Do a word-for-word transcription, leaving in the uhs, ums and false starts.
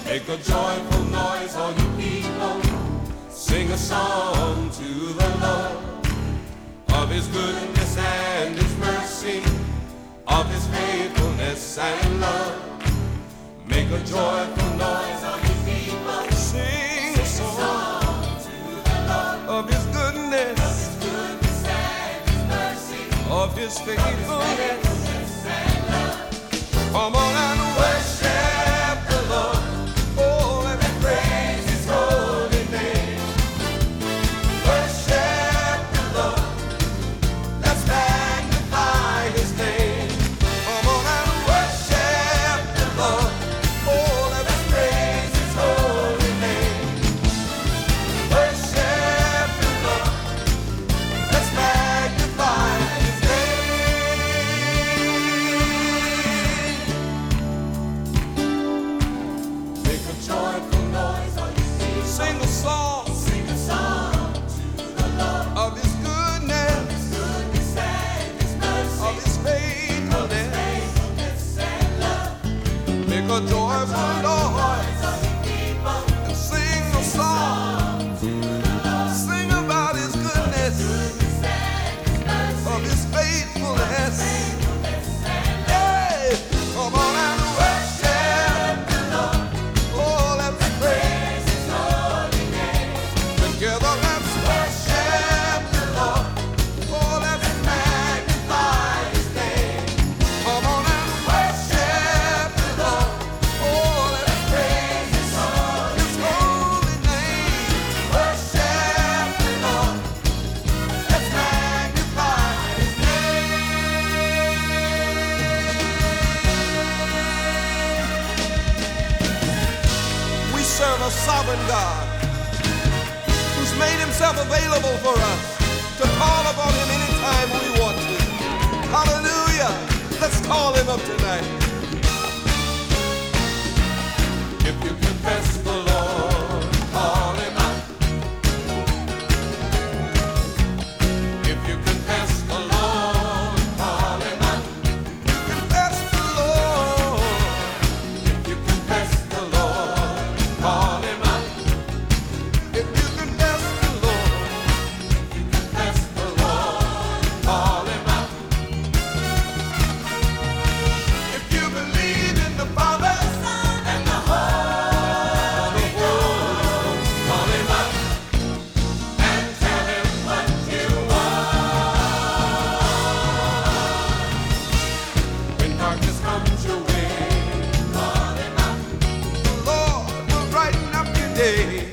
Make a joyful noise, all you people. Sing a song to the Lord of His goodness and His mercy, of His faithfulness and love. Make a joyful noise, all you people. Sing, Sing a song to the Lord of His goodness, of His goodness and His mercy, of His faithfulness, of His faithfulness and love. Come on and worship the Lord. Oh, let me praise His holy name. Worship the Lord. Let's magnify His name. Come on and worship the Lord. Oh, let me praise His holy name. Worship the Lord. Let's magnify His name. Make a joyful noise, all you people. Sing a song. Sing a song to the Lord of His goodness, of His goodness and His mercy, of His faithfulness, of His faithfulness and love. Make a joyful noise, all you people, and sing a song to the Lord. Sing about His goodness, of His goodness and His mercy, of His faithfulness, of His faithfulness and love. Hey, come on and worship the Lord. Oh, let's praise His holy name. Together let's worship the Lord. Oh, let's magnify His name. Come on and worship the Lord. Oh, let's praise His holy, His holy name. Worship the Lord. Let's magnify His name. We serve a sovereign God who's made Himself available for us to call upon Him anytime we want to. Hallelujah. Let's call Him up tonight. If you confess the Lord, call Him up. If you confess the Lord, call Him up. Confess the Lord. If you confess the Lord, call Him up. If you confess the Lord, if you confess the Lord, call Him up. If you believe in the Father, Son, and the Holy Ghost, call Him up and tell Him what you want. When darkness comes your way, call Him up. The Lord will brighten up your day.